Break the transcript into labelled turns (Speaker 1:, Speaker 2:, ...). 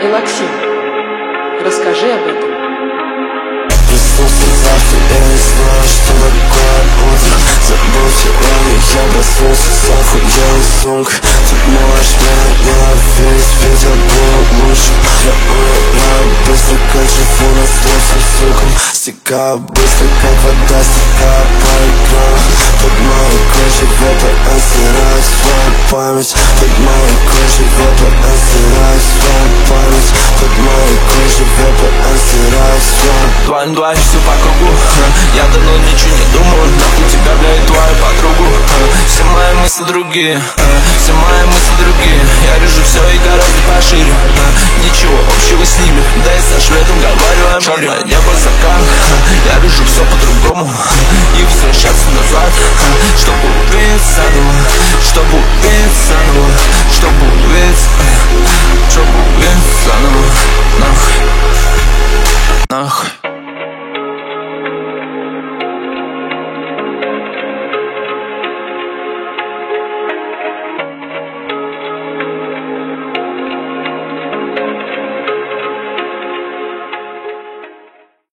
Speaker 1: Элоксин, расскажи об этом.
Speaker 2: Проснулся завтра, я не знаю, что такое утро. Забыл сегодня, я проснулся с охуенной сумкой. Ты можешь меня ненавидеть, ведь я был лучше. Я умираю быстро, как живу на слезам, сукам. Стекаю быстро, как вода, стекаю по экрану. Под моей кожей VPN стирает свою память. Под моей кожей VPN стирает свою память. Под моей кожей VPN стирает свою память.
Speaker 3: 2 все по кругу, я давно ничего не думал. Нахуй тебя, бля, и твою подругу. Все мои мысли другие, все мои мысли другие. Я вижу все и гораздо пошире. Ничего общего с ними, да и со шведом говорю о мире. Черное небо закат, я вижу все по